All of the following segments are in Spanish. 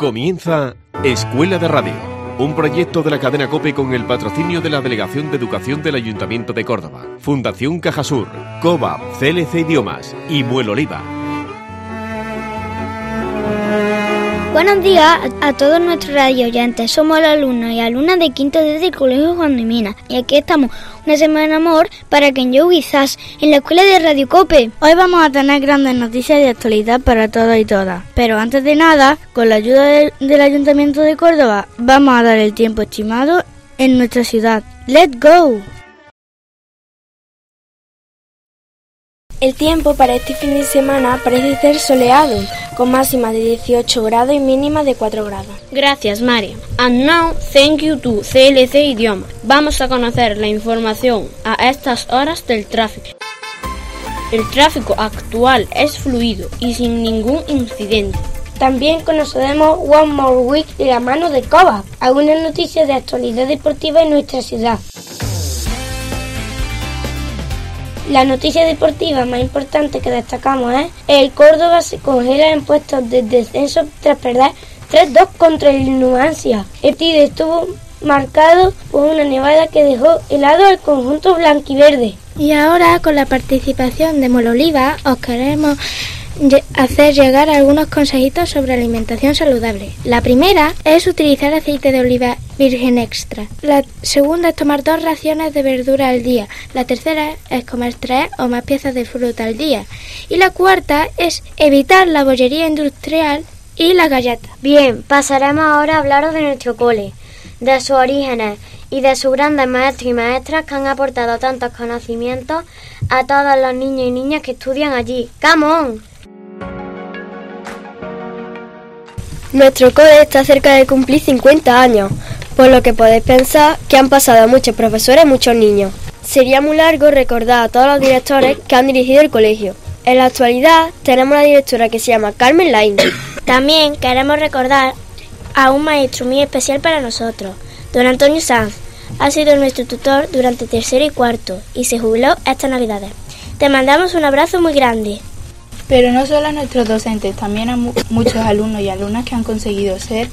Comienza Escuela de Radio, un proyecto de la cadena COPE con el patrocinio de la Delegación de Educación del Ayuntamiento de Córdoba, Fundación Cajasur, COBAP, CLC Idiomas y Muelo Oliva. Buenos días a todos nuestros radio oyentes. Somos los alumnos y alumnas de quinto desde el Colegio Juan de Mina. Y aquí estamos, una semana amor para Can You With Us en la Escuela de Radio COPE. Hoy vamos a tener grandes noticias de actualidad para todos y todas. Pero antes de nada, con la ayuda del Ayuntamiento de Córdoba, vamos a dar el tiempo estimado en nuestra ciudad. ¡Let's go! El tiempo para este fin de semana parece ser soleado, con máximas de 18 grados y mínimas de 4 grados. Gracias, María. And now, thank you to CLC Idiomas. Vamos a conocer la información a estas horas del tráfico. El tráfico actual es fluido y sin ningún incidente. También conoceremos One More Week de la mano de COBAP, algunas noticias de actualidad deportiva en nuestra ciudad. La noticia deportiva más importante que destacamos es el Córdoba se congela en puestos de descenso tras perder 3-2 contra el Numancia. El partido estuvo marcado por una nevada que dejó helado al conjunto blanquiverde. Y ahora, con la participación de Muelo Oliva, os queremos hacer llegar algunos consejitos sobre alimentación saludable. La primera es utilizar aceite de oliva virgen extra. La segunda es tomar 2 raciones de verdura al día. La tercera es comer 3 o más piezas de fruta al día. Y la cuarta es evitar la bollería industrial y las galletas. Bien, pasaremos ahora a hablaros de nuestro cole, de sus orígenes y de sus grandes maestros y maestras que han aportado tantos conocimientos a todos los niños y niñas que estudian allí. ¡Come on! Nuestro cole está cerca de cumplir 50 años, por lo que podéis pensar que han pasado muchos profesores y muchos niños. Sería muy largo recordar a todos los directores que han dirigido el colegio. En la actualidad tenemos una directora que se llama Carmen Lain. También queremos recordar a un maestro muy especial para nosotros, don Antonio Sanz. Ha sido nuestro tutor durante tercero y cuarto y se jubiló estas navidades. Te mandamos un abrazo muy grande. Pero no solo a nuestros docentes, también a muchos alumnos y alumnas que han conseguido ser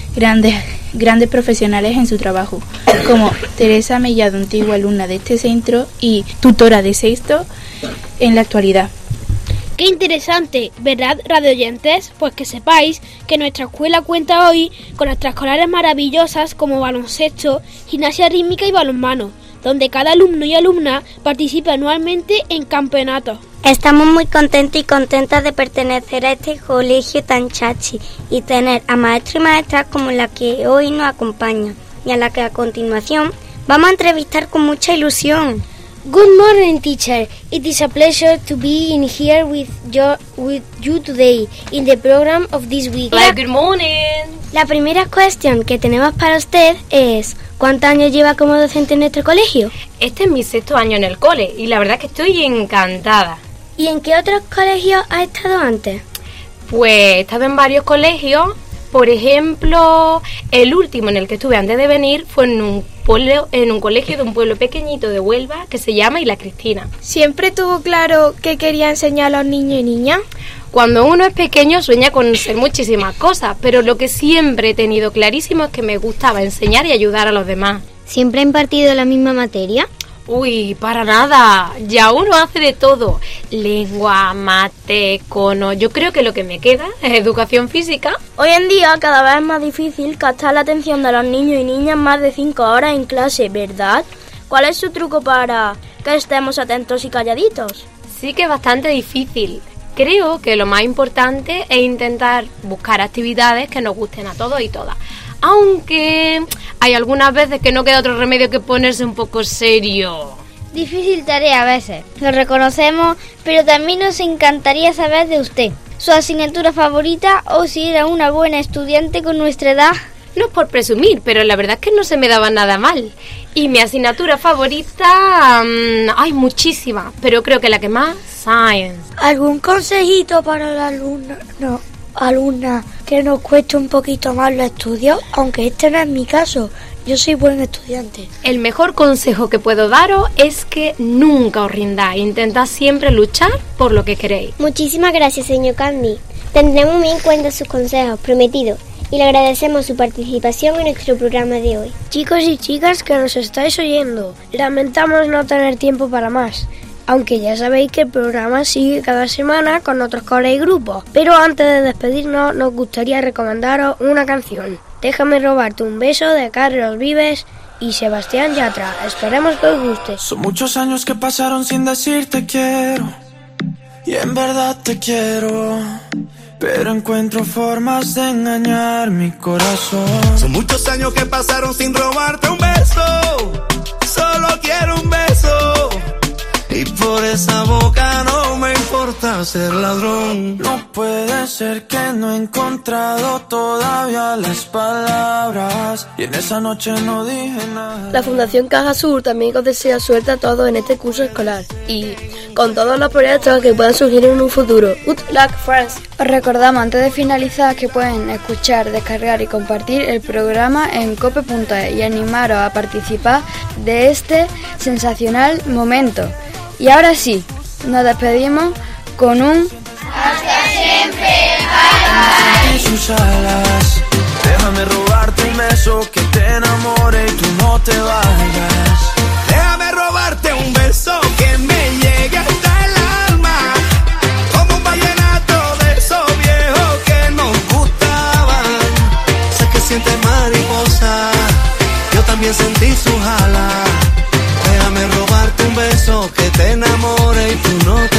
grandes profesionales en su trabajo, como Teresa Mellado, antigua alumna de este centro y tutora de sexto en la actualidad. ¡Qué interesante! ¿Verdad, radioyentes? Pues que sepáis que nuestra escuela cuenta hoy con extraescolares maravillosas como baloncesto, gimnasia rítmica y balonmano, donde cada alumno y alumna participa anualmente en campeonatos. Estamos muy contentos y contentas de pertenecer a este colegio tan chachi y tener a maestros y maestras como la que hoy nos acompaña y a la que a continuación vamos a entrevistar con mucha ilusión. Good morning, teacher. It is a pleasure to be in here with you today in the program of this week. Good morning. La primera cuestión que tenemos para usted es ¿cuántos años lleva como docente en nuestro colegio? Este es mi 6º año en el cole y la verdad es que estoy encantada. ¿Y en qué otros colegios ha estado antes? Pues he estado en varios colegios. Por ejemplo, el último en el que estuve antes de venir fue en un colegio de un pueblo pequeñito de Huelva que se llama Isla Cristina. ¿Siempre tuvo claro qué quería enseñar a los niños y niñas? Cuando uno es pequeño sueña con ser muchísimas cosas, pero lo que siempre he tenido clarísimo es que me gustaba enseñar y ayudar a los demás. ¿Siempre ha impartido la misma materia? Uy, para nada, ya uno hace de todo, lengua, mate, cono, yo creo que lo que me queda es educación física. Hoy en día cada vez es más difícil captar la atención de los niños y niñas más de 5 horas en clase, ¿verdad? ¿Cuál es su truco para que estemos atentos y calladitos? Sí que es bastante difícil. Creo que lo más importante es intentar buscar actividades que nos gusten a todos y todas. Aunque hay algunas veces que no queda otro remedio que ponerse un poco serio. Difícil tarea a veces, lo reconocemos, pero también nos encantaría saber de usted. ¿Su asignatura favorita o si era una buena estudiante con nuestra edad? No es por presumir, pero la verdad es que no se me daba nada mal. Y mi asignatura favorita, hay muchísimas, pero creo que la que más, Science. ¿Algún consejito para el alumna que nos cueste un poquito más los estudios? Aunque este no es mi caso, yo soy buen estudiante. El mejor consejo que puedo daros es que nunca os rindáis, intentad siempre luchar por lo que queréis. Muchísimas gracias, señor Candy. Tendremos muy en cuenta sus consejos, prometido. y le agradecemos su participación en nuestro programa de hoy. Chicos y chicas que nos estáis oyendo, lamentamos no tener tiempo para más, aunque ya sabéis que el programa sigue cada semana con otros coles y grupos. Pero antes de despedirnos, nos gustaría recomendaros una canción. Déjame robarte un beso, de Carlos Vives y Sebastián Yatra. Esperemos que os guste. Son muchos años que pasaron sin decirte quiero, y en verdad te quiero, pero encuentro formas de engañar mi corazón. Son muchos años que pasaron sin robarte un beso, solo quiero un beso, y por esa boca no me importa ser ladrón. No puede ser que no he encontrado todavía las palabras, y en esa noche no dije nada. La Fundación Caja Sur también os desea suerte a todos en este curso escolar y con todos los proyectos que puedan surgir en un futuro. Good luck, friends. Os recordamos antes de finalizar que pueden escuchar, descargar y compartir el programa en cope.es y animaros a participar de este sensacional momento. Y ahora sí, nos despedimos con un ¡hasta siempre! Bye, bye. Sus alas, déjame robarte un beso que te enamore y tú no te vayas. Déjame robarte un beso que me llegue hasta el alma, como un vallenato de esos viejos que nos gustaban. Sé que sientes mariposa, yo también sentí sus alas. Déjame robarte un beso que te enamore y tú no